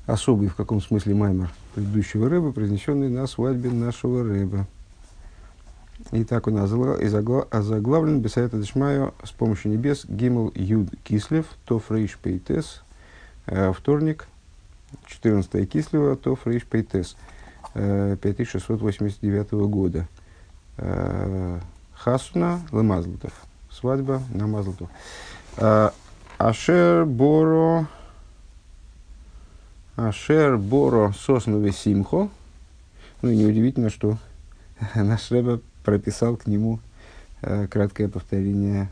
особый в каком смысле маймер предыдущего рэба, произнесенный на свадьбе нашего рэба. И так он озаглавлен Бесайта Дешмайо с помощью небес Гимл Юд Кислев, Тоф Рейш Пейтес, вторник, 14 Кислева, Тоф Рейш Пейтес, 5689 года. Хасуна Лемазлтов. Свадьба на Мазлтов. Ашер Боро Соснове Симхо. Ну и неудивительно, что наш Ребе прописал к нему краткое повторение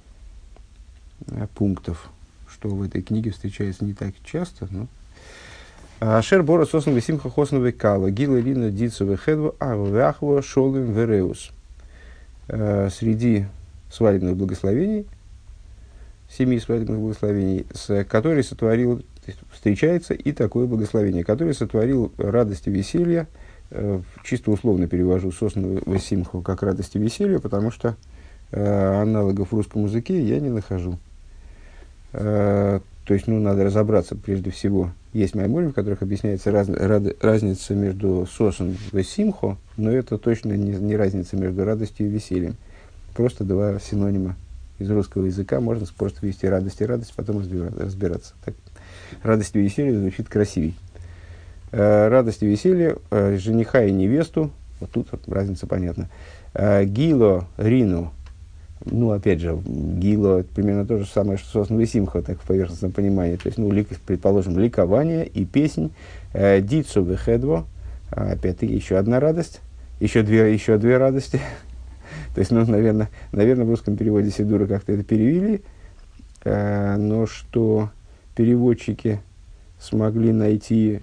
пунктов, что в этой книге встречается не так часто. Но... Ашер Боро Соснове Симхо Хоснове Кала Гила Рина Дицове Хедво Авахво Шолем Вереус. Среди свадебных благословений, 7 свадебных благословений, с которой сотворил, встречается и такое благословение, которое сотворил радость и веселье, чисто условно перевожу сосновую симху как радость и веселье, потому что аналогов в русском языке я не нахожу. То есть, надо разобраться прежде всего. Есть майморим, в которых объясняется разница между сосом и симхо, но это точно не разница между радостью и весельем. Просто два синонима из русского языка. Можно просто ввести радость и радость, потом разбираться. Так, радость и веселье звучит красивей. Радость и веселье жениха и невесту. Вот тут разница понятна. Гило рину. Опять же, гило примерно то же самое, что сосновый симха, так в поверхностном понимании. То есть, предположим, ликование и песнь. Дицу вехедво. Опять-таки, еще одна радость. Еще две радости. То есть, наверное, в русском переводе Сидура как-то это перевели. Но что переводчики смогли найти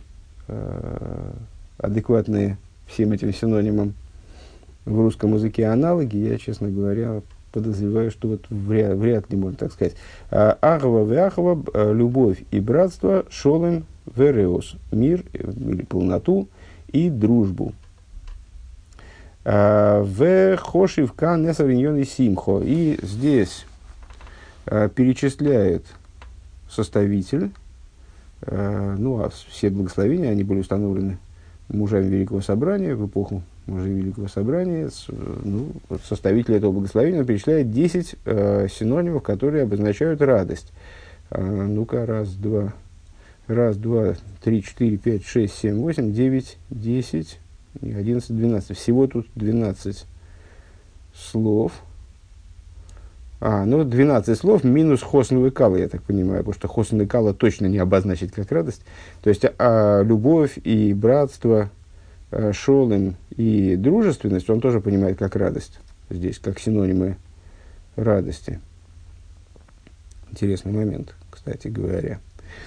адекватные всем этим синонимам в русском языке аналоги, я, честно говоря, подозреваю, что вот вряд ли можно так сказать. Ахва веахва, любовь и братство, шолем вереос, мир или полноту и дружбу. В хошивка несариньон и симхо. И здесь перечисляет составитель, все благословения, они были установлены мужами Великого Собрания в эпоху мужей Великого Собрания. Составитель этого благословения перечисляет 10 синонимов, которые обозначают радость. Ну-ка, раз, два, 3, 4, 5, 6, 7, 8, 9, 10, 11, 12. Всего тут 12 слов. 12 слов минус хосн и кала, я так понимаю, потому что хосн и кала точно не обозначить как радость. То есть, любовь и братство, шолем и дружественность он тоже понимает как радость. Здесь, как синонимы радости. Интересный момент, кстати говоря.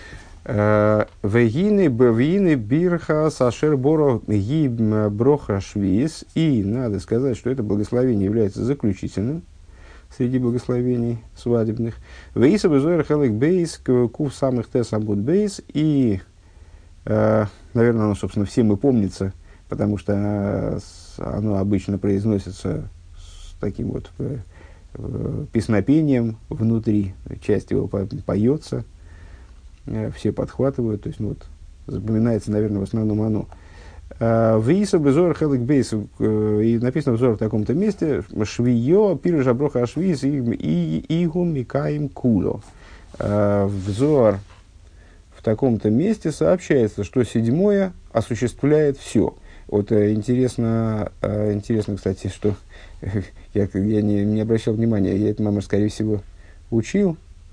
Вегины бирха сашер боро ги броха швиз. И надо сказать, что это благословение является заключительным среди благословений свадебных. Вейса безойр хелек бейс кув самых тес абут бейс. И, наверное, оно, собственно, всем и помнится, потому что оно обычно произносится с таким вот песнопением внутри, часть его поется, все подхватывают, то есть, запоминается, наверное, в основном оно. Виса безор хелек бейс, и написано взор в таком-то месте, швиё пиры жаброха ашвиз и игу микаим куло. Взор в таком-то месте сообщается, что седьмое осуществляет все. Вот интересно, кстати, что я не обращал внимания, я это, мама, скорее всего, учил,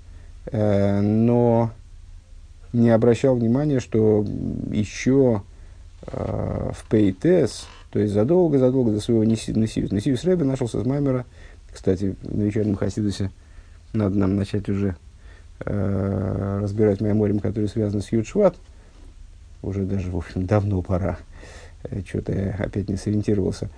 но не обращал внимания, что еще в Пейтес, то есть задолго до своего Несиус Ребе нашелся с Маймера. Кстати, на вечернем Хасидусе надо нам начать уже разбирать майморим, который связан с Юд Шват. Уже даже, в общем, давно пора. Что-то я опять не сориентировался.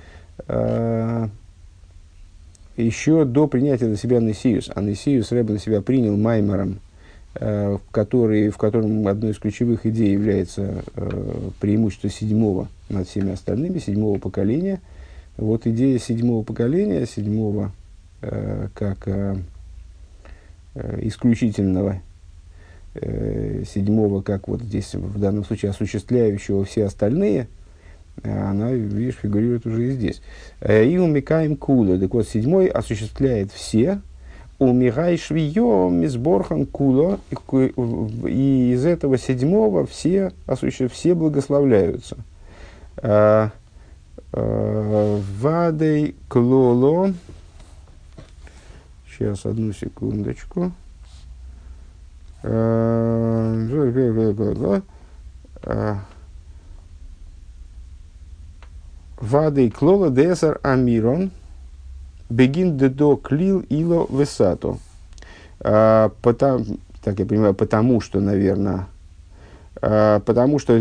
Еще до принятия на себя Несиус, а Несиус Ребе на себя принял Маймером, в котором одной из ключевых идей является преимущество седьмого над всеми остальными, седьмого поколения. Вот идея седьмого поколения, как исключительного, седьмого, как вот здесь в данном случае осуществляющего все остальные, она, видишь, фигурирует уже и здесь. И умикаем кула. Так вот, седьмой осуществляет все. Умирай швиё мисборхан куло. И из этого седьмого все благословляются. Вадей клоло. Сейчас, одну секундочку. Вадей клола десар амирон бегин дедо клил ило весато. Так я понимаю, потому что, наверное, потому что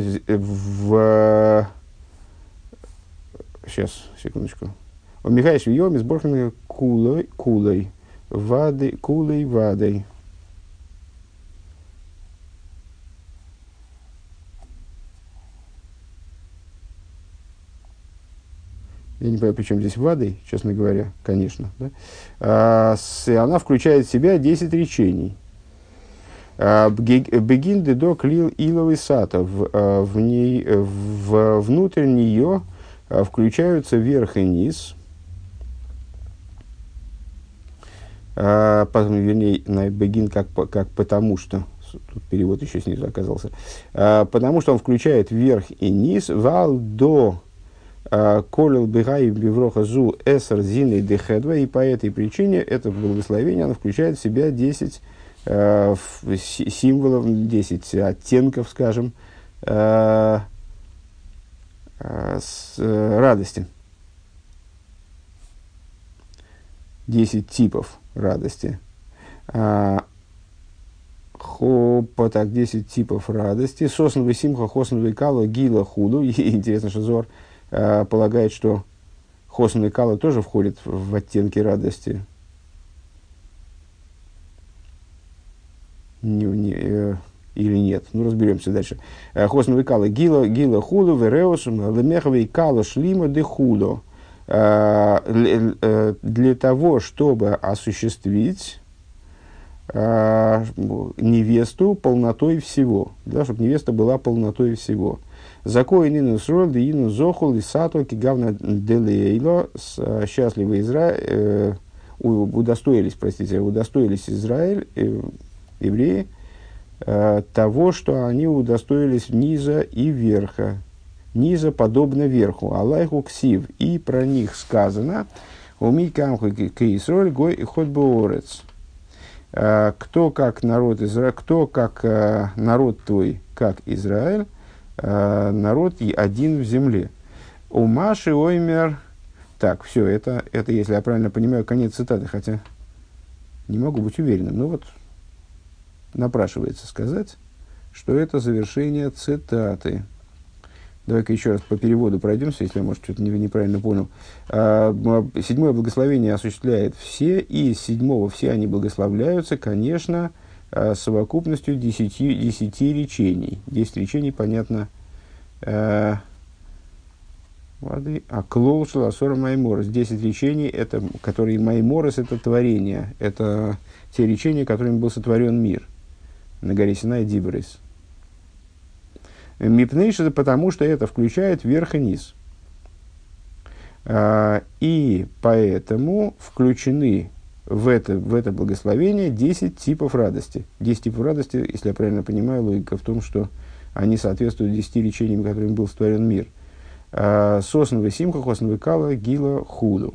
сейчас, секундочку. Михаил Швиём из Борхана кулой вадой. Я не понимаю, при чем здесь вадой, честно говоря, конечно. Да? Она включает в себя 10 речений. Бегин дедо клил иловый сата. Внутрь нее включаются верх и низ. Вернее, на бегин как потому что. Тут перевод еще снизу оказался. Потому что он включает верх и низ. Вал до колел бегай бивроха зу эсер зиной дехедва. И по этой причине это благословение оно включает в себя 10 символов, 10 оттенков, скажем, радости. 10 типов радости. Хопа, так, 10 типов радости. Сосновый симха, хосновый кало, гила худу. И интересно, что Зор полагает, что хосновый кало тоже входит в оттенки радости. Или нет. Ну, разберемся дальше. Хосновый кало, гила худу, вереус, лемеховый кало, шлима де худо. Для того, чтобы осуществить невесту полнотой всего, да, чтобы невеста была полнотой всего. Закоин инус роль, да инус зохул, и сато, кигавна делейло, счастливый Израиль, удостоились Израиль, евреи, того, что они удостоились низа и верха. Низа подобно верху. Аллаху ксив. И про них сказано, уми камху кейсроль гой и ход боорец. Кто как народ Израиль, кто как народ твой, как Израиль, народ и один в земле. У Маши оймер. Так, все, это, если я правильно понимаю, конец цитаты, хотя не могу быть уверенным. Но вот напрашивается сказать, что это завершение цитаты. Давай-ка еще раз по переводу пройдемся, если я, может, что-то неправильно понял. Седьмое благословение осуществляет все, и из седьмого все они благословляются, конечно, совокупностью 10 речений. 10 речений, понятно, клол шаласора майморос. 10 речений, это, которые майморос, это творение, это те речения, которыми был сотворен мир на горе Синай Дибрис. Мипнейши, потому что это включает верх и низ. И поэтому включены в это благословение 10 типов радости. 10 типов радости, если я правильно понимаю, логика в том, что они соответствуют 10 речениям, которыми был сотворен мир. Сосновый симха, хосновый кала, гила, худу.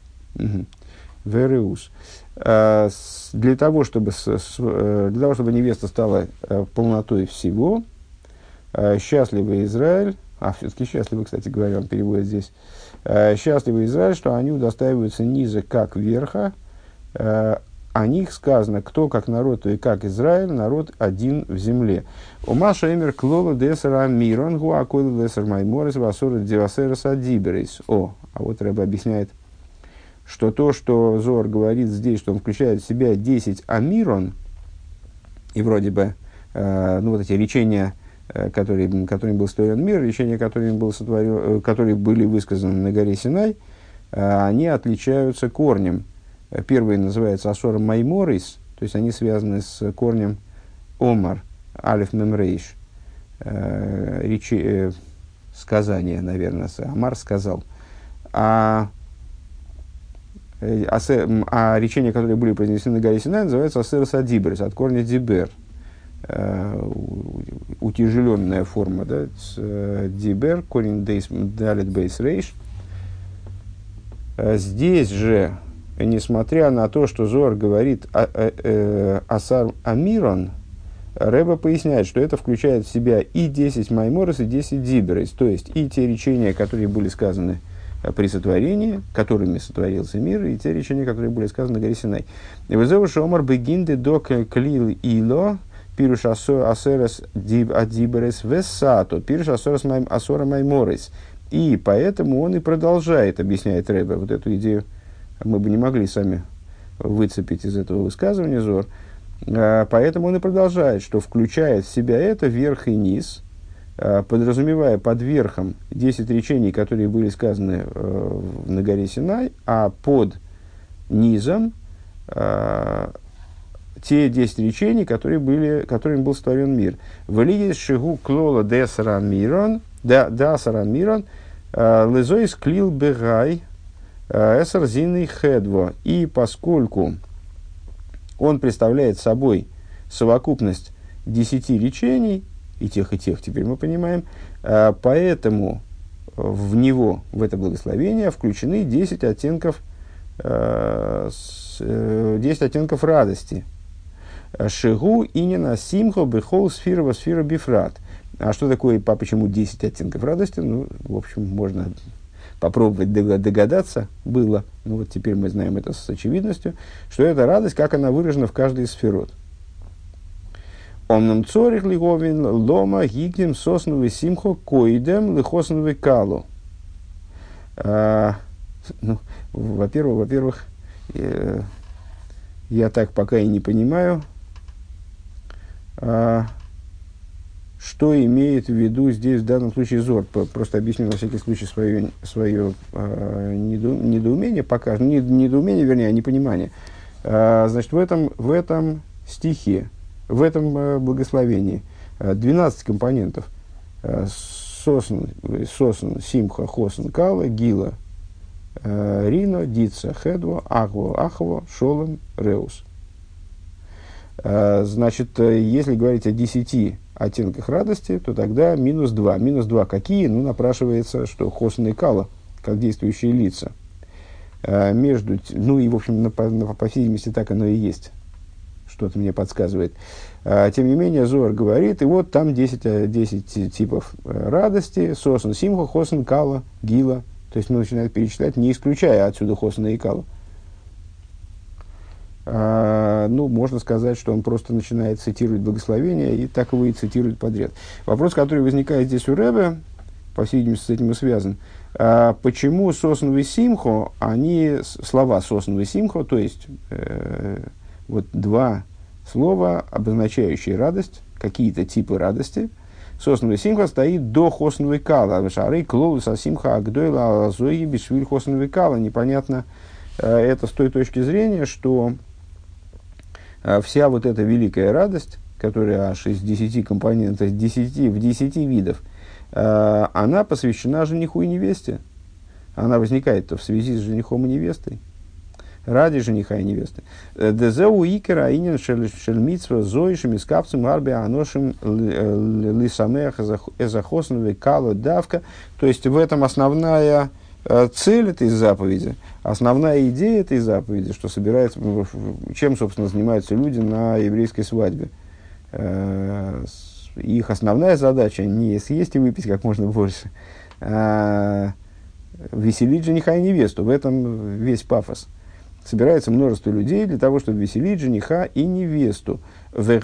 Вереус. Для того, чтобы невеста стала полнотой всего, счастливый Израиль, все-таки счастливый, кстати говоря, он переводит здесь, счастливый Израиль, что они удостаиваются низа как верха, о них сказано, кто как народ, то и как Израиль, народ один в земле. У Маша Эмер Клола Десера Мирон, Гуакола Десер Майморис, Васора Девасера Садиберис. А вот Рэбе объясняет, что то, что Зор говорит здесь, что он включает в себя 10 амирон, и вроде бы, вот эти речения, которыми был сотворен мир, речения, которые были высказаны на горе Синай, они отличаются корнем. Первый называется Асора Майморис, то есть они связаны с корнем Омар, Алиф Мемрейш, сказание, наверное, Амар сказал, а речения, которые были произнесены на горе Синай, называются Асерас Адиберс, от корня Дибер. Утяжеленная форма, да, Дибер, корень Далит Бейс Рейш. Здесь же, несмотря на то, что Зоар говорит Асар Амирон, Рэба поясняет, что это включает в себя и 10 Майморос, и 10 Диберес, то есть и те речения, которые были сказаны при сотворении, которыми сотворился мир, и те речения, которые были сказаны на горе Синай. «Везеу шомар бегинды док клил ило, пируш асерес адиберес весато, пируш асора майморес». И поэтому он и продолжает, объясняет Ребе, вот эту идею мы бы не могли сами выцепить из этого высказывания Зор. Поэтому он и продолжает, что включает в себя это верх и низ, подразумевая под верхом 10 речений, которые были сказаны на горе Синай, а под низом те 10 речений, которыми был сотворен мир. «Валиес шигу клола десаран мирон, лезоис клил бегай эсар зинный хедво». И поскольку он представляет собой совокупность 10 речений, и тех, теперь мы понимаем, поэтому в него, в это благословение, включены 10 оттенков радости. Шигу инина симхо бехол сфира сфира бифрат. А что такое, почему 10 оттенков радости? Ну, в общем, можно попробовать догадаться, было. Ну, вот теперь мы знаем это с очевидностью, что эта радость, как она выражена в каждой из сферот. Омнам цорих лиговин лома гигнем сосновый симхо коидем лихосновый калу. Во-первых, я так пока и не понимаю, что имеет в виду здесь в данном случае Зор. Просто объясню на всякий случай свое недоумение, пока, недоумение, вернее, непонимание. Значит, в этом стихе, в этом благословении 12 компонентов. Сосн, симха, хосн, кала, гила, рино, дица, хедво, ахво, шолом, реус. Значит, если говорить о 10 оттенках радости, то тогда минус 2. Минус 2 какие? Ну, напрашивается, что хосн и кала, как действующие лица. Ну и, в общем, по всей видимости, так оно и есть. Что-то мне подсказывает. Тем не менее, Зоар говорит, и вот там 10 типов радости. Сосн, симха, хосн, кала, гила. То есть, начинает перечислять, не исключая отсюда хосна и кала. Ну, можно сказать, что он просто начинает цитировать благословение, и так его и цитирует подряд. Вопрос, который возникает здесь у Ребе, по всей видимости, с этим и связан. Почему сосн и симхо, слова сосн и симхо, то есть, вот два слова, обозначающие радость, какие-то типы радости. Сосновый симха стоит до хосновой кала. Шары клоус симха агдойла азои бишвиль хосновой кала. Непонятно это с той точки зрения, что вся вот эта великая радость, которая аж из 10 компонентов, в 10 видов, она посвящена жениху и невесте. Она возникает-то в связи с женихом и невестой. Ради жениха и невесты. Дезеу икера инин шельмитсва зоишем и скапцем арби аношим лисамех эзахосновой кало давка. То есть в этом основная цель этой заповеди, основная идея этой заповеди, что собирается, чем, собственно, занимаются люди на еврейской свадьбе. Их основная задача не съесть и выпить как можно больше, а веселить жениха и невесту. В этом весь пафос. Собирается множество людей для того, чтобы веселить жениха и невесту. И вот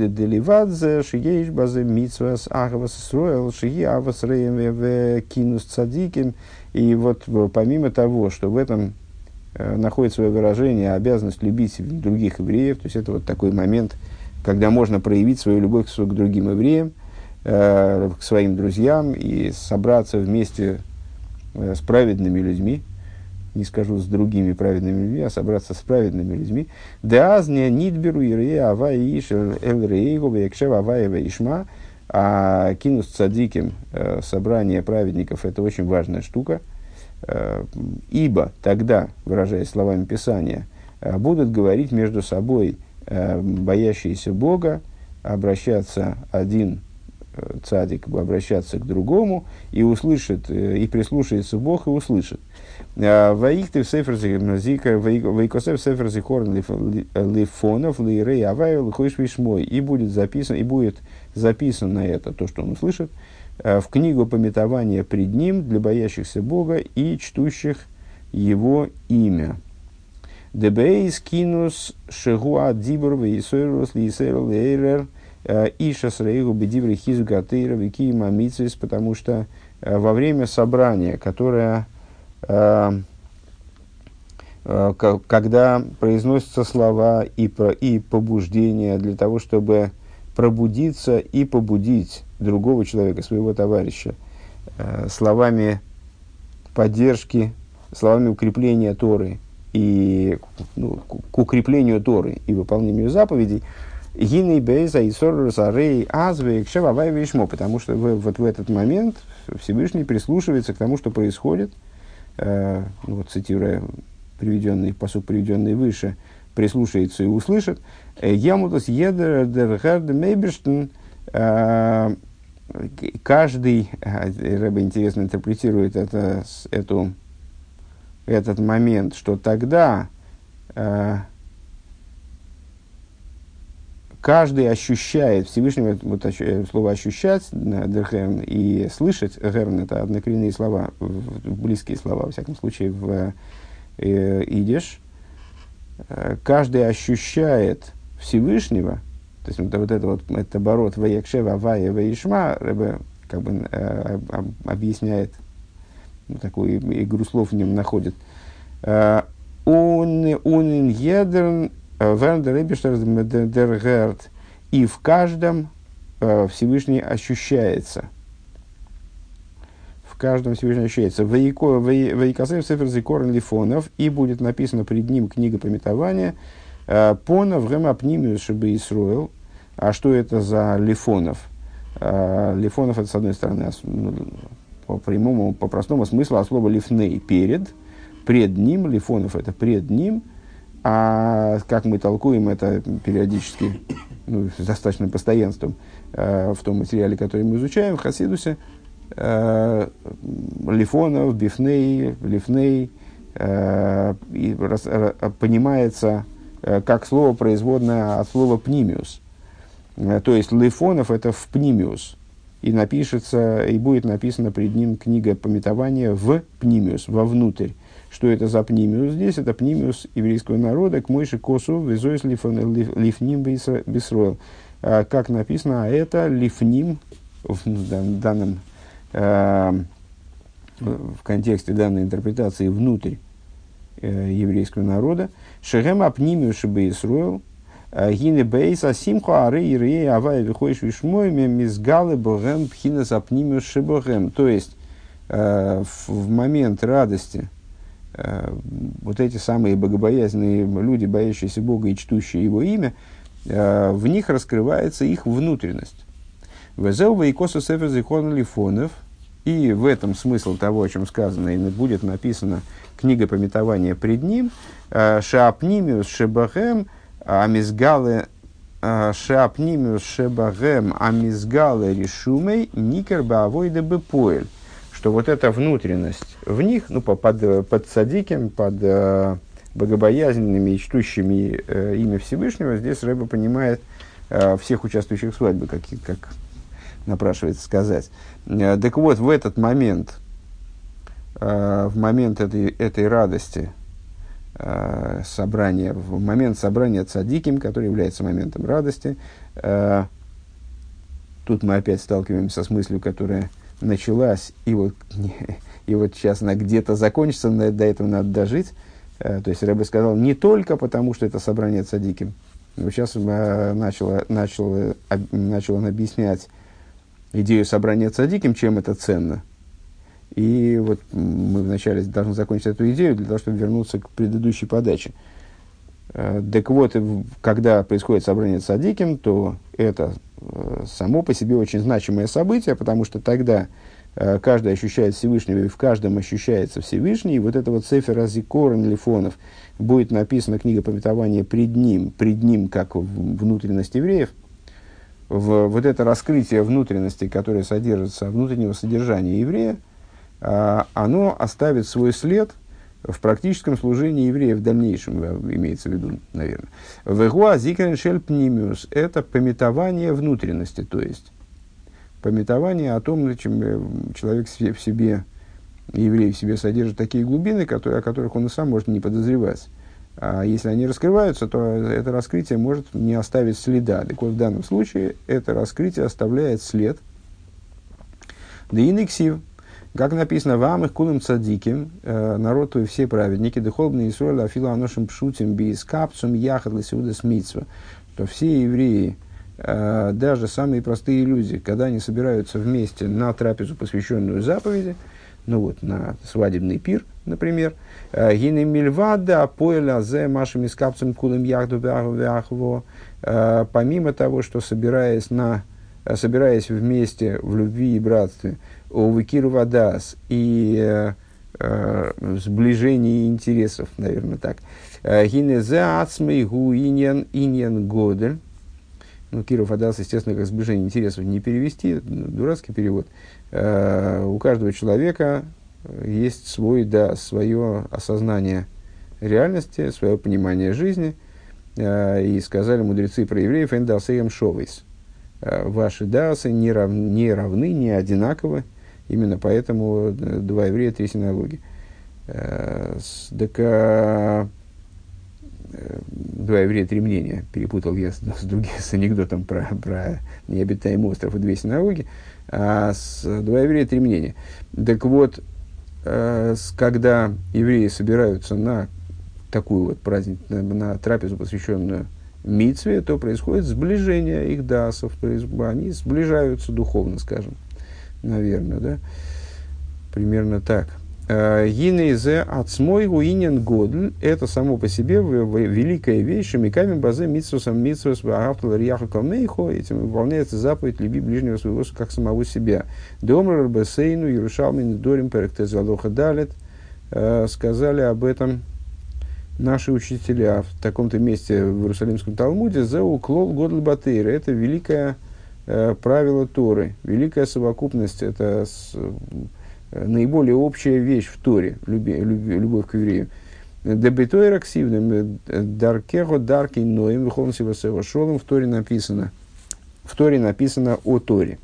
помимо того, что в этом находит свое выражение обязанность любить других евреев, то есть это вот такой момент, когда можно проявить свою любовь к другим евреям, к своим друзьям и собраться вместе с праведными людьми. не скажу с другими праведными людьми, а собраться с праведными людьми. Деазня нидберу ирея ава иш эл рейгу векшев аваева ишма. А кинус цадиким, собрание праведников, это очень важная штука. Ибо тогда, выражаясь словами Писания, будут говорить между собой боящиеся Бога, обращаться один цадик, обращаться к другому, и услышит, и прислушается Бог, и услышит. Ваихты в сефер зикар, ваикосев сефер зикорн лифонов, лирей авай, лихойш вишмой. И будет записано это, то, что он услышит, в книгу памятования пред ним для боящихся Бога и чтущих его имя. Дебейс кинус шегуа дибр вейсойрус лисерл эйрер иша срейгу бедибри хизу гатейра вики мамицис, потому что во время собрания, которое когда произносятся слова и побуждения для того, чтобы пробудиться и побудить другого человека, своего товарища, словами поддержки, словами укрепления Торы и к укреплению Торы и выполнению заповедей, потому что вот в этот момент Всевышний прислушивается к тому, что происходит, вот цитируя пасук, приведенный выше, прислушается и услышит. Ямутас едер дергерд мейберштен. Каждый, Рэбе интересно интерпретирует этот момент, что тогда каждый ощущает Всевышнего, вот слово «ощущать», дерхерн, и «слышать», герн — это однокоренные слова, близкие слова, во всяком случае, в идиш. Каждый ощущает Всевышнего, то есть этот оборот «ваекшева авая ваишма», Рэбе как бы объясняет, такую игру слов в нем находит. «Унин едерн и в каждом Всевышний ощущается». В каждом Всевышний ощущается. «Ваикасев сефер зикорн лифонов», и будет написано пред ним книга памятования. «Понов гэм апнимиус шебе Исроэл». А что это за лифонов? Лифонов — это, с одной стороны, по прямому, по простому смыслу, от слова лифней — пред ним. Лифонов — это пред ним. А как мы толкуем это периодически, с достаточным постоянством, в том материале, который мы изучаем, в Хасидусе, лифонов, бифней, лифней, понимается как слово, производное от слова пнимиус. То есть лифонов — это в пнимиус. И напишется, и будет написана пред ним книга памятования в пнимиус, вовнутрь. Что это за пнимиус здесь? Это пнимиус еврейского народа, к мойши косу, визоис лифним бисроэл. Как написано, а это лифним, в данном, в контексте данной интерпретации, внутрь еврейского народа. Шехем апнимиус шебе Исроэл, гине бейса симха ары ирей авай вихойш вишмой мизгалы богем пхинас апнимиус шебогем. То есть, в момент радости, вот эти самые богобоязненные люди, боящиеся Бога и чтущие Его имя, в них раскрывается их внутренность. И в этом смысл того, о чем сказано, и будет написана книга памятования пред ним, «Шаапнимиус шебахем амизгале решумей никер баавойде бепоэль». Что вот эта внутренность в них, под цадиким, под богобоязненными и чтущими имя Всевышнего, здесь Рэбе понимает всех участвующих в свадьбе, как напрашивается сказать. Так вот, в этот момент, в момент этой радости, собрания, в момент собрания цадиким, который является моментом радости, тут мы опять сталкиваемся с мыслью, которая началась, и вот сейчас она где-то закончится, до этого надо дожить. То есть Рэбе сказал, не только потому, что это собрание цадиким. Но сейчас начал он объяснять идею собрания цадиким, чем это ценно. И вот мы вначале должны закончить эту идею для того, чтобы вернуться к предыдущей подаче. Так вот, когда происходит собрание цадиким, то это само по себе очень значимое событие, потому что тогда каждый ощущает Всевышнего, и в каждом ощущается Всевышний. И вот это вот Сефер Азикорен Лифонов будет написана книга памятования пред ним как внутренность евреев. Вот это раскрытие внутренности, которое содержится, внутреннего содержания еврея, оно оставит свой след в практическом служении евреев в дальнейшем, имеется в виду, наверное. Вегуа зикрен шель пнимиус – это памятование внутренности, то есть памятование о том, чем человек в себе, еврей в себе содержит такие глубины, о которых он и сам может не подозревать. А если они раскрываются, то это раскрытие может не оставить следа. Так вот, в данном случае это раскрытие оставляет след. Да и инексив. Как написано, вам их кулым цадиким, народ твой все праведники, духовные Исруэль, афила аношим пшутим биис капцум яхад лисиуда смитсва, что все евреи, даже самые простые люди, когда они собираются вместе на трапезу, посвященную заповеди, ну вот, на свадебный пир, например, гины мильвада поэля зе машами с капцем кулым яхду вяхво, помимо того, что собираясь вместе в любви и братстве, увыкиру вадас и сближение интересов, наверное, так. Гинезе ацмей гу иньян годель. Ну, киру вадас, естественно, как сближение интересов не перевести, дурацкий перевод. У каждого человека есть свое осознание реальности, свое понимание жизни. И сказали мудрецы про евреев, эндасеем шовейс. Ваши дасы не равны, не одинаковы. Именно поэтому два еврея, три синагоги. Два еврея, три мнения. Перепутал я с анекдотом про необитаемый остров и две синагоги. Два еврея, три мнения. Так вот, когда евреи собираются на такую вот праздник, на трапезу, посвященную мицве, то происходит сближение их дасов. Они сближаются духовно, скажем. Наверное, да? Примерно так. Гинейзе ацмой гуинен годль – это само по себе великая вещь. Шамиками базе митсусом митсус ваагавтал рияху калмейхо. Этим выполняется заповедь «Люби ближнего своего, как самого себя». Деомрар бесейну Ярушалмин дорим перектез алоха далет. Сказали об этом наши учителя в таком-то месте в Иерусалимском Талмуде. «Зеу клол годль батейра» – это великое правило Торы, великая совокупность, это наиболее общая вещь в Торе, любовь к еврею. Дебетойр активным, даркего дарки ноем, выхолнсива сева шолом, в Торе написано о Торе.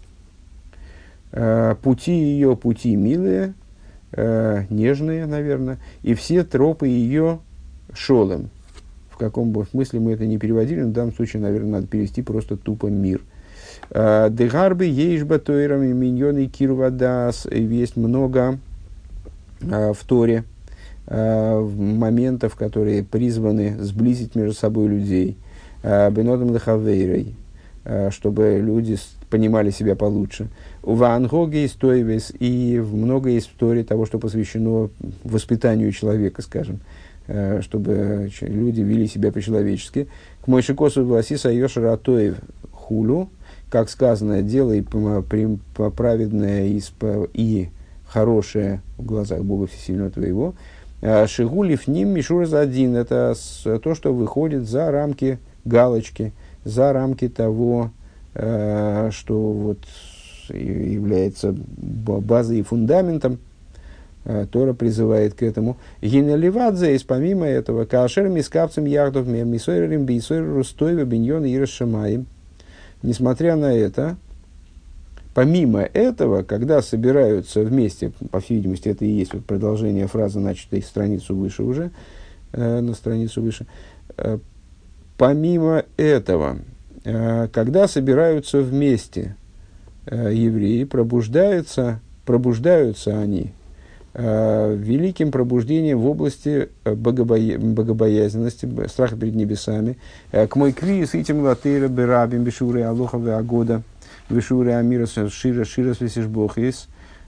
Пути ее, пути милые, нежные, наверное, и все тропы ее шолом. В каком бы смысле мы это не переводили, но в данном случае, наверное, надо перевести просто тупо мир. Дегарбы ейшба тойрами миньоны кирвадас. Есть много в Торе моментов, которые призваны сблизить между собой людей. Бенодом лехавейрой, чтобы люди понимали себя получше. У Ваангоги истоевес, и много есть в Торе того, что посвящено воспитанию человека, скажем, чтобы люди вели себя по-человечески. К Мойшикосу Васиса Йошера Атоев хулю, как сказано, делай праведное и хорошее в глазах Бога Всесильного твоего. Шигулив ним мишур за один. Это то, что выходит за рамки галочки, за рамки того, что вот является базой и фундаментом. Тора призывает к этому. Гинеливадзе, и помимо этого, каашер мискапцем яхдов мисойрим бисойр рустойва биньон и расшамаем. Несмотря на это, помимо этого, когда собираются вместе, по всей видимости, это и есть вот продолжение фразы, начатой страницу выше уже, на страницу выше, помимо этого, когда собираются вместе евреи, пробуждаются они великим пробуждением в области богобоязненности, страха перед небесами. К мой кви с этим латейра берабим бешуры алоха веагода бешуры амира шира свесишбохис.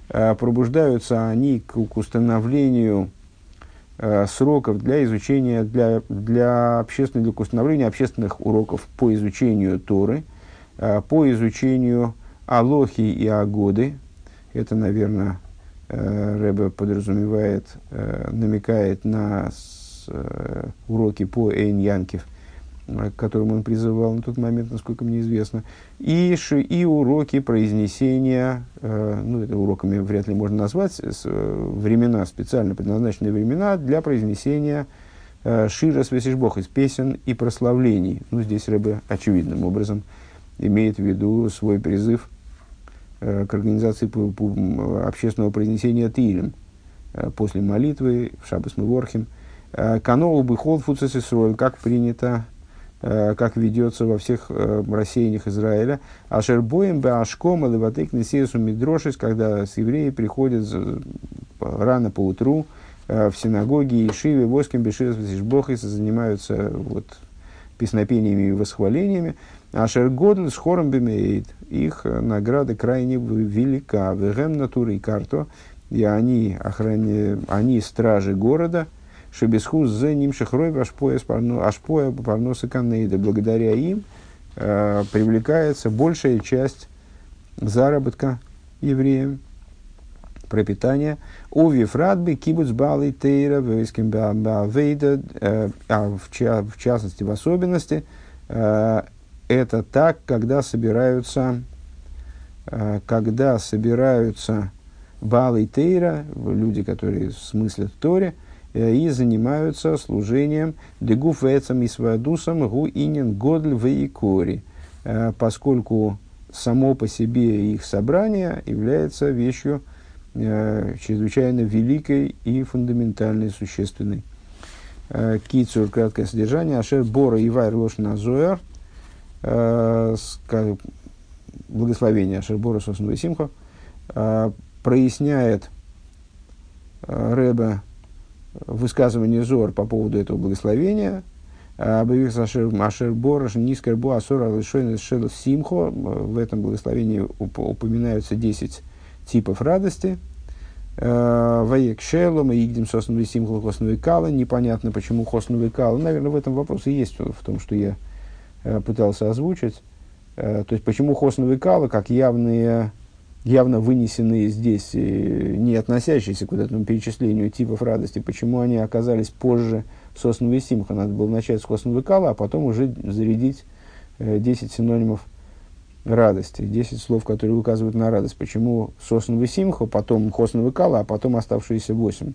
пробуждаются они к установлению сроков для изучения, для установления общественных уроков по изучению Торы, по изучению Алохи и Агоды. Это, наверное, Ребе подразумевает, намекает на уроки по Эйн Янкев, к которым он призывал на тот момент, насколько мне известно, и уроки произнесения, это уроками вряд ли можно назвать, времена, специально предназначенные времена для произнесения Шира Свесишбох, из песен и прославлений. Здесь Ребе очевидным образом имеет в виду свой призыв к организации общественного произнесения Тилем после молитвы в Шаббас Меворхим. Каноу Бихол Фуцес Исроэль, как принято, как ведется во всех рассеяниях Израиля. Ашербоем беашком алеватек несесу мидрошис, когда евреи приходят рано по утру в синагоге Ишиве, воским беширас весишбохис, занимаются песнопениями и восхвалениями. Ашергодль с хором бемеид, их награда крайне велика. Вегем натуры и карто, и они стражи города. Шебесхуз за ним шехрой ашпоя парноса канейда. Благодаря им привлекается большая часть заработка евреям, пропитания. Ови фрадби кибуц балы тейра вейским бавейда, в частности, в особенности, это так, когда собираются балы тейра, люди, которые смыслят в Торе, и занимаются служением дегуф эцам и свадусам гу инин годль вейкори, поскольку само по себе их собрание является вещью чрезвычайно великой и фундаментальной, существенной. Кицур, краткое содержание. Ашер бора и вайр лошна зояр, благословение Ашер бора сосну и симхо, проясняет Ребе высказывание Зор по поводу этого благословения. Ашер бора нискер бо асор алишойн шел симхо. В этом благословении упоминаются 10 типов радости. Ваек шелом и игдим сосну и симхо хосну и кала. Непонятно, почему хосну и кала. Наверное, в этом вопрос и есть, в том, что я пытался озвучить. То есть, почему хосну и кала, как явно вынесенные здесь, не относящиеся к этому перечислению типов радости, почему они оказались позже сосну и симха. Надо было начать с хосну и кала, а потом уже зарядить 10 синонимов радости, 10 слов, которые указывают на радость. Почему сосну и симха, потом хосну и кала, а потом оставшиеся 8.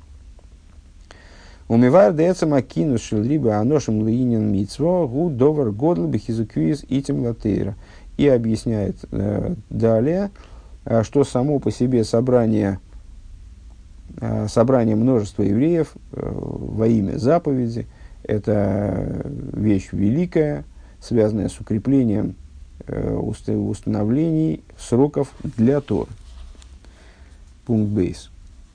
Умивар дэца макинус шелриба аношем лиинин митцво гу довар годл бехизуквиз итим латейра. И объясняет далее, что само по себе собрание множества евреев во имя заповеди – это вещь великая, связанная с укреплением установлений сроков для Торы. Пункт бейс.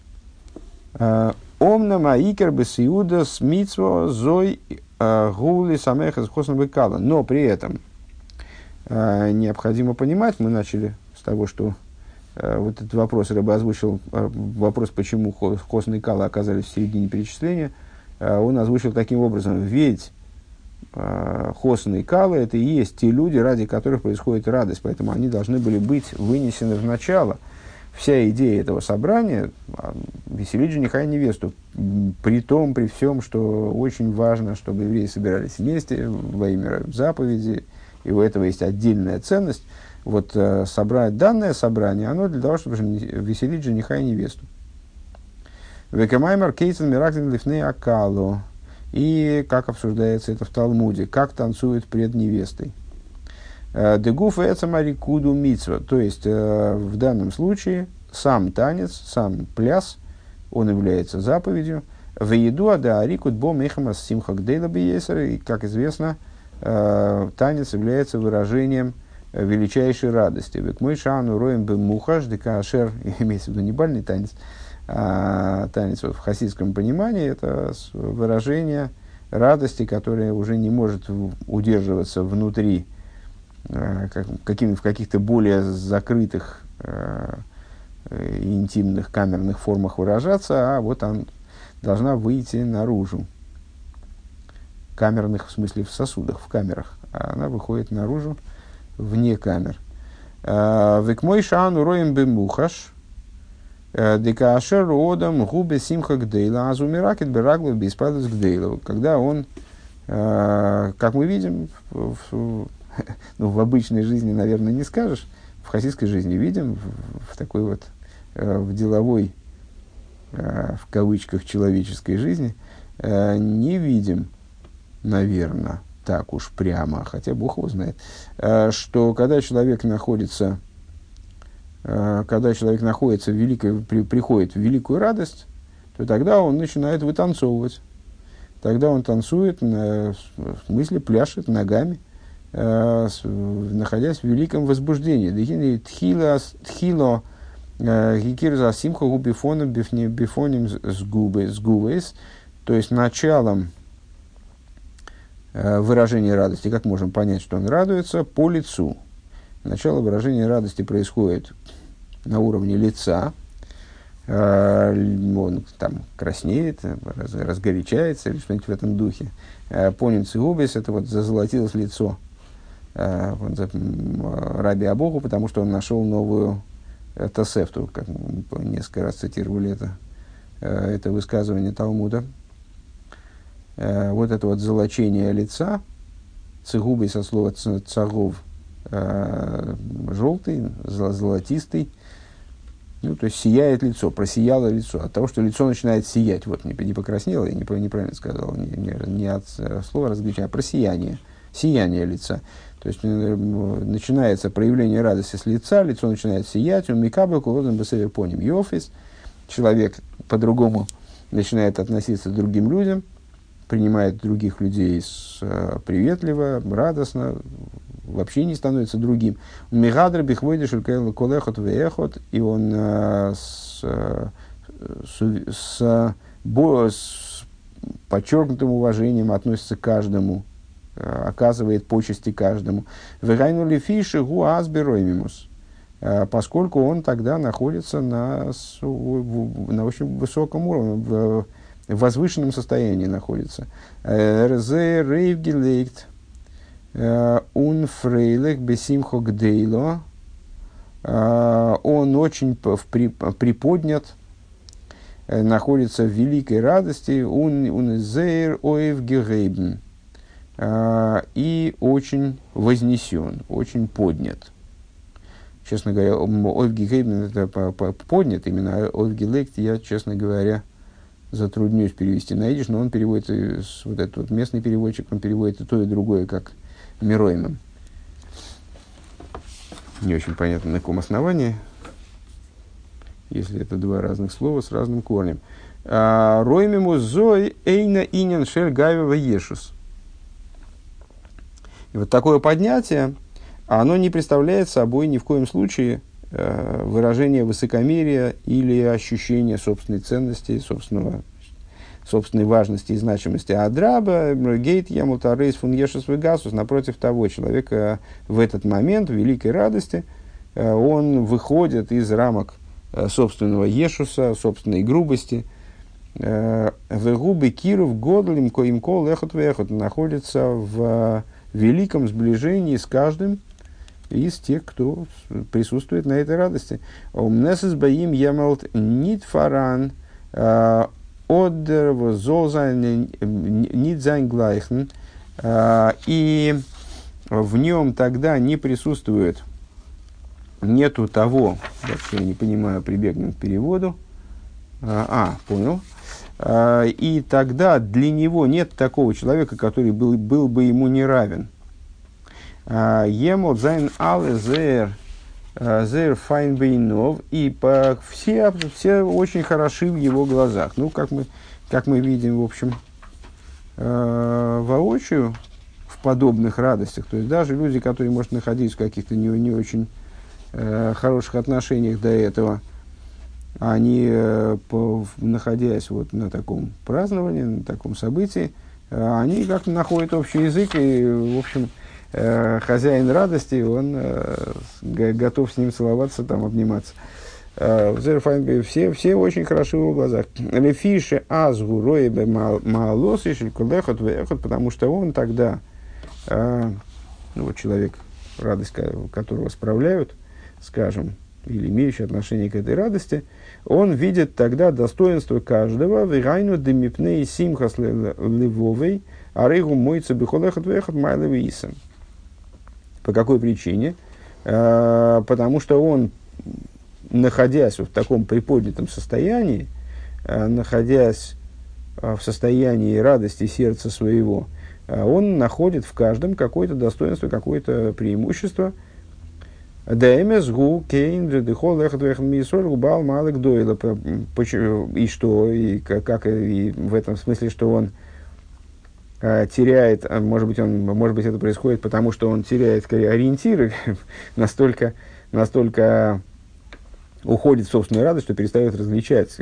Омна маикер бесиуда смитсво зой гули самеха с хосом бекала. Но при этом необходимо понимать, мы начали с того, что вот этот вопрос Ребе озвучил, вопрос, почему хосн и кала оказались в середине перечисления, он озвучил таким образом: ведь хосн и кала — это и есть те люди, ради которых происходит радость, поэтому они должны были быть вынесены в начало. Вся идея этого собрания — веселить жениха и невесту, при всем, что очень важно, чтобы евреи собирались вместе во имя заповеди, и у этого есть отдельная ценность. Вот данное собрание, оно для того, чтобы веселить жениха и невесту. Векамаймар кейтен мирактин лифней акалу. И как обсуждается это в Талмуде, как танцуют пред невестой. Дегуф эцамарикуду митцва. То есть, в данном случае, сам танец, сам пляс, он является заповедью. Вееду адаарикут бо мехамас симхак дейла биесер. И, как известно, танец является выражением величайшей радости. Век мой шану роем бы мухаш, декашер, имеется в виду не бальный танец, а танец в хасидском понимании, это выражение радости, которое уже не может удерживаться внутри, в каких-то более закрытых и интимных камерных формах выражаться, а вот она должна выйти наружу. Камерных, в смысле, в сосудах, в камерах. А она выходит наружу, вне камер. Векмой шану роем бемухаш, декашер родом губе симха гдейла, азумиракет бераглу беспадус гдейла. Когда он, как мы видим, в обычной жизни, наверное, не скажешь, в хасидской жизни видим, в такой вот, в деловой, в кавычках, человеческой жизни, не видим, наверное, так уж прямо, хотя Бог его знает, что когда человек находится в великой, приходит в великую радость, то тогда он начинает вытанцовывать. Тогда он танцует, в смысле пляшет ногами, находясь в великом возбуждении. Тхило гикирза симха губифоном бифоним с губейс, то есть началом выражения радости. Как можем понять, что он радуется? По лицу. Начало выражения радости происходит на уровне лица. Он там краснеет, разгорячается или что-нибудь в этом духе. Поним цигубис, это вот зазолотилось лицо Раби Абоху, потому что он нашел новую тосефту, как мы несколько раз цитировали это высказывание Талмуда. Вот это вот золочение лица, цигубис со слова цагов, желтый, золотистый, ну, то есть сияет лицо, просияло лицо. От того, что лицо начинает сиять, вот не покраснело, я неправильно сказал, не от слова разгорячения, а про сияние лица. То есть начинается проявление радости с лица, лицо начинает сиять, он микабл кулодом бесевер поним йофис, человек по-другому начинает относиться к другим людям, принимает других людей приветливо, радостно, вообще не становится другим. Мегадр бихвойдиш колехот веехот, и он с подчеркнутым уважением относится к каждому, оказывает почести каждому. Вегайнули фиши гу асбероймимус, поскольку он тогда находится на очень высоком уровне, в возвышенном состоянии находится. Рзе рейвгелейкт унфрейлек бесимхо гдейло, он очень приподнят, находится в великой радости, унзейр оевгегейбн, и очень вознесен, очень поднят. Честно говоря, оевгегейбн это поднят, именно оевгелейкт я, честно говоря, затруднюсь перевести на идиш, но он переводит, вот этот вот местный переводчик, он переводит и то, и другое, как мироимом. Не очень понятно, на каком основании, если это два разных слова с разным корнем. Роймиму зой эйна инин шель гайвева ешус. И вот такое поднятие, оно не представляет собой ни в коем случае выражение высокомерия или ощущение собственной ценности, собственной важности и значимости. Адраба, гейт, ямутарейс, фунгешус вегасус. Напротив того, человека в этот момент, в великой радости, он выходит из рамок собственного ешуса, собственной грубости. Вегубы киров годлим коимко лехот вехот, находится в великом сближении с каждым из тех, кто присутствует на этой радости. Омнесес баим ямалт нит фаран одер золзайн нит зайн глайхен, и в нем тогда не присутствует, нету того, вообще не понимаю, прибегну к переводу, понял, и тогда для него нет такого человека, который был бы ему не равен. Емот зайн але зер файн бейнов, и все очень хороши в его глазах. Ну, как мы видим, в общем, воочию в подобных радостях. То есть даже люди, которые, может, находились в каких-то не очень хороших отношениях до этого, они, находясь вот на таком праздновании, на таком событии, они как-то находят общий язык, и, в общем, хозяин радости, он готов с ним целоваться, там, обниматься. Все очень хороши в его глазах. Лефише азгу роебе маалос и шелькулехот вехот, потому что он тогда, вот человек, радость которого справляют, скажем, или имеющий отношение к этой радости, он видит тогда достоинство каждого. Вирайну демипней симхас левовей, арейгу мойца бихолехот вехот майлевиисом. По какой причине? Потому что он, находясь в таком приподнятом состоянии, находясь в состоянии радости сердца своего, он находит в каждом какое-то достоинство, какое-то преимущество. И что, и как и в этом смысле, что он теряет, может быть, это происходит потому, что он теряет ориентиры, настолько уходит в собственную радость, что перестает различать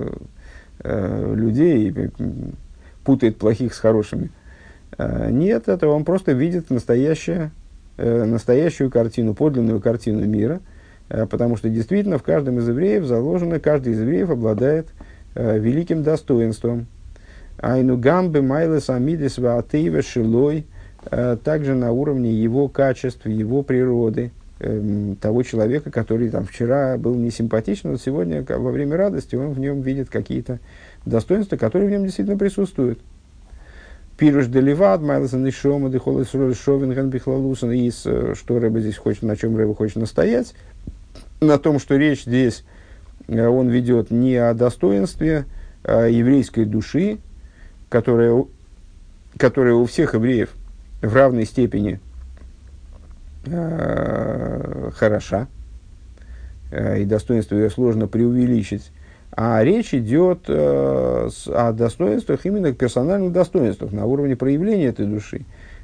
людей и путает плохих с хорошими. Нет, это он просто видит настоящую картину, подлинную картину мира, потому что действительно в каждом из евреев заложено, каждый из евреев обладает великим достоинством. Айну гамбе майлес амидес ваатеева шилой, также на уровне его качеств, его природы, того человека, который там вчера был несимпатичен, но сегодня во время радости он в нем видит какие-то достоинства, которые в нем действительно присутствуют. Пируш деливад, майлесан и шома, дехолес шовинген бихлалусан. И что Рэбе здесь хочет, на чем Рэбе хочет настоять? На том, что речь здесь он ведет не о достоинстве еврейской души, которая у всех евреев в равной степени хороша, и достоинство ее сложно преувеличить, а речь идет о достоинствах, именно персональных достоинствах, на уровне проявления этой души,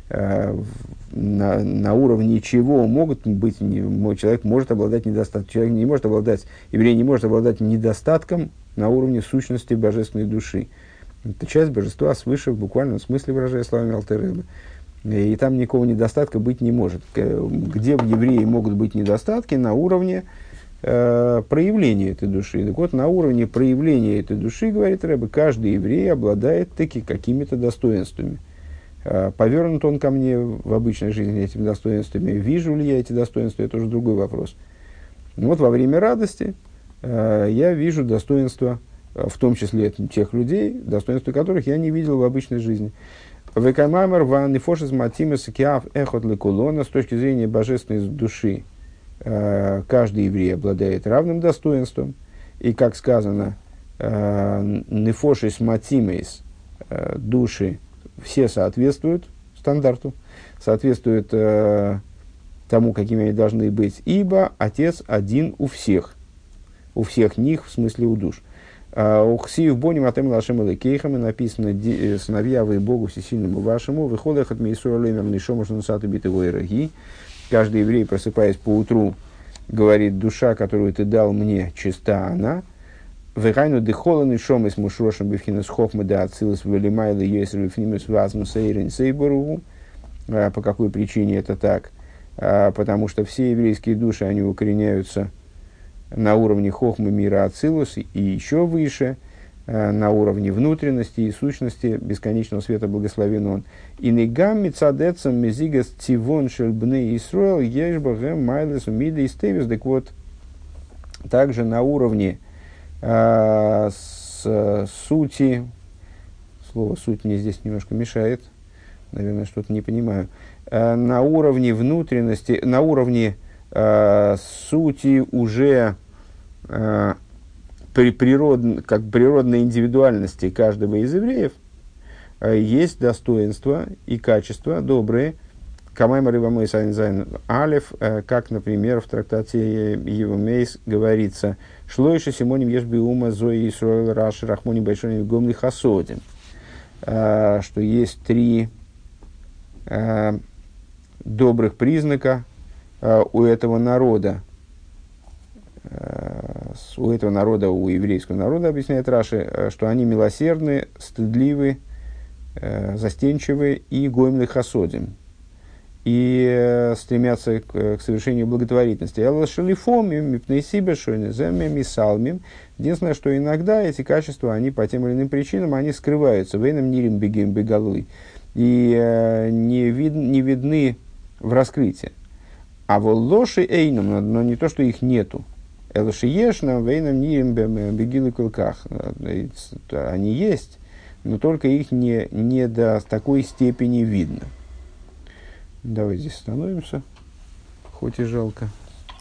на уровне чего могут быть, человек может обладать недостатком, еврей не может обладать недостатком на уровне сущности божественной души. Это часть божества свыше, в буквальном смысле, выражая словами Алтер Ребе. И там никакого недостатка быть не может. Где в евреи могут быть недостатки? На уровне проявления этой души. Так вот, на уровне проявления этой души, говорит Ребе, каждый еврей обладает таки какими-то достоинствами. Повернут он ко мне в обычной жизни этими достоинствами, вижу ли я эти достоинства, это уже другой вопрос. Но вот во время радости я вижу достоинства, в том числе тех людей, достоинства которых я не видел в обычной жизни. С точки зрения божественной души, каждый еврей обладает равным достоинством. И, как сказано, нефошис матимейс, души все соответствуют стандарту, соответствуют тому, какими они должны быть, ибо Отец один у всех них, в смысле у душ. Ухсив боним атем лашем элекейхам, написано сыновья вы Богу всесильному вашему, выходах от мейсура лемер нишому шнусату битовой роги. Каждый еврей, просыпаясь по утру, говорит: душа, которую ты дал мне, чиста она. Вегайну дехола нишом из мушрошем бифхинес хохмы да ацилус велимайлы йесер вифнимус вазму сейрин сейбору. По какой причине это так? Потому что все еврейские души, они укореняются на уровне хохмы мира ацилус и еще выше, на уровне внутренности и сущности бесконечного света, благословен он. И негам мицадецам мезигас цивон шельбны Исруэл ешбагэм майлес умида истевис. Так вот, также на уровне сути, слово «суть» мне здесь немножко мешает, наверное, что-то не понимаю, на уровне внутренности, на уровне сути уже как природной индивидуальности каждого из евреев есть достоинства и качества добрые. Камаймар Ивамей Сайнзайн Алеф, как, например, в трактате Евамейс говорится: Шлойша Симоним Ешби Ума Зои Исруэл Раши Рахмони Большони Гомли Хасодим, что есть 3 добрых признака у этого народа. У еврейского народа, объясняет Раши, что они милосердны, стыдливы, застенчивы и гоймли хасодим. и стремятся к совершению благотворительности. Единственное, что иногда эти качества, они по тем или иным причинам, они скрываются. Вейном нирим бегалуй. И не видны в раскрытии. А вот лоши эйном, но не то, что их нету. Элошиешна вейном нирим бегилы кулках. Они есть, но только их не до такой степени видно. Давай здесь остановимся, хоть и жалко.